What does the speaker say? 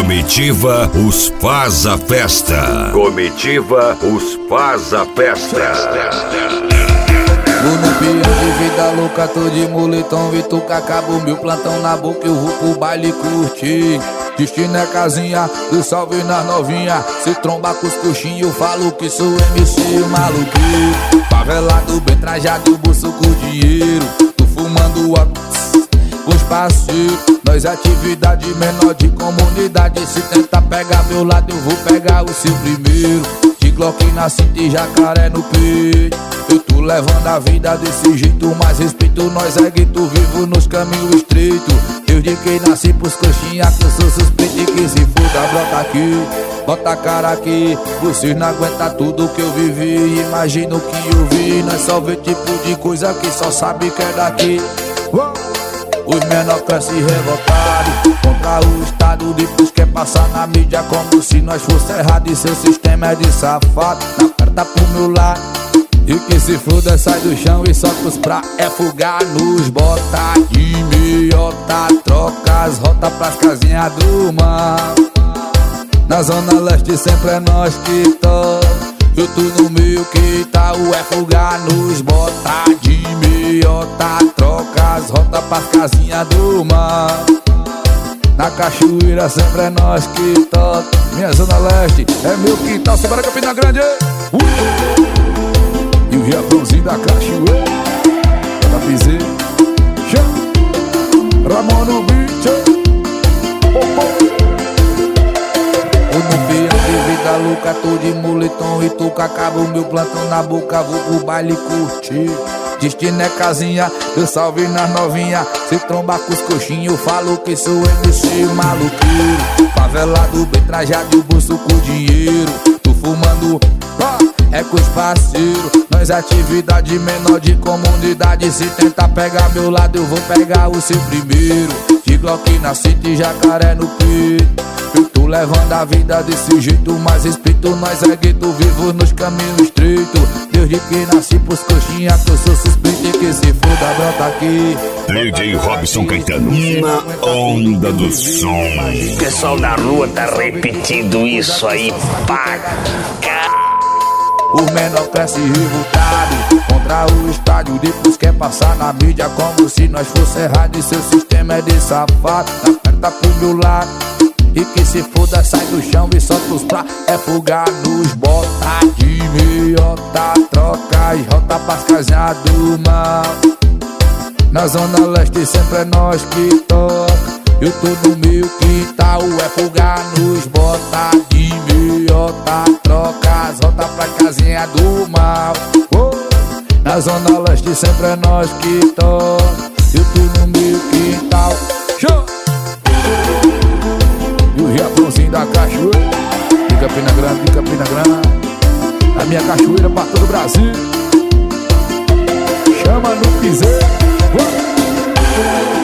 Comitiva os faz a festa. Comitiva os faz a festa. Tô no pião de vida louca, tô de moletom e tu que acabou meu plantão na boca, eu vou pro baile curtir. Destino é casinha, do salve nas novinha. Se tromba com os coxinhos, eu falo que sou MC maluquinho. Favelado, bem trajado, bolso com dinheiro. Tô fumando com os parceiros. Nós atividade menor de comunidade. Se tentar pegar meu lado, eu vou pegar o seu primeiro. De Glock na cinta e jacaré no peito. Eu tô levando a vida desse jeito, mas respeito nós é gueto vivo nos caminhos estreitos. Desde que nasci pros coxinha que eu sou suspeito e que se foda, brota aqui, bota a cara aqui. Vocês não aguentam tudo que eu vivi, imagina o que eu vi. Nós só vê tipo de coisa que só sabe que é daqui. Os menor crescem revoltados contra o Estado, depois quer passar na mídia como se nós fosse errado. E seu sistema é de safado, na perna pro meu lado. E que se foda, sai do chão e solta os pra é fugar nos bota de meiota. Troca as rotas pras casinhas do mal. Na zona leste sempre é nós que toca. Eu tô no meio que tá o é fugar nos bota de meiota. Troca as rotas pras casinhas do mal. Na cachoeira sempre é nós que toca. Minha zona leste é meu quintal, Sebara Campina Grande. E o Riachãozinho da cachoeira, da piseira, Ramon no beat. Eu não vi a vida louca, tô de moletom e tô que acaba o meu plantão na boca, vou pro baile curtir. Destino é casinha, eu salve nas novinha. Se trombar com os coxinhos, eu falo que sou MC maluqueiro. Favelado, bem trajado, o bolso com dinheiro. Tô fumando, é com os parceiros. Nós atividade menor de comunidade. Se tentar pegar meu lado, eu vou pegar o seu primeiro. De Glock na cinta e jacaré no peito. Eu tô levando a vida desse jeito, mas respeito nós é gueto vivo nos caminhos estreitos. Desde que nasci pros coxinha que eu sou suspeito e que se foda, brota aqui. DJ Robson Caetano, na onda do som. O pessoal da rua tá repetindo isso aí, paga. O menor cresce revoltado contra o estádio, depois quer passar na mídia como se nós fosse errado. E seu sistema é de safado, na perna pro meu lado. E que se foda, sai do chão e solta os pra é fugar nos bota de meiota. Troca as rotas pras casinhas do mal. Na zona leste sempre é nós que toca. Eu tô no meu quintal, é fugar nos bota de meiota. Troca as rotas pra casinha do mal. Na zona leste sempre é nós que toca. Eu tô no meu quintal. Show! E o Riachãozinho da cachoeira, de Campina Grande, de Campina Grande. A minha cachoeira pra todo o Brasil. Chama no piseiro.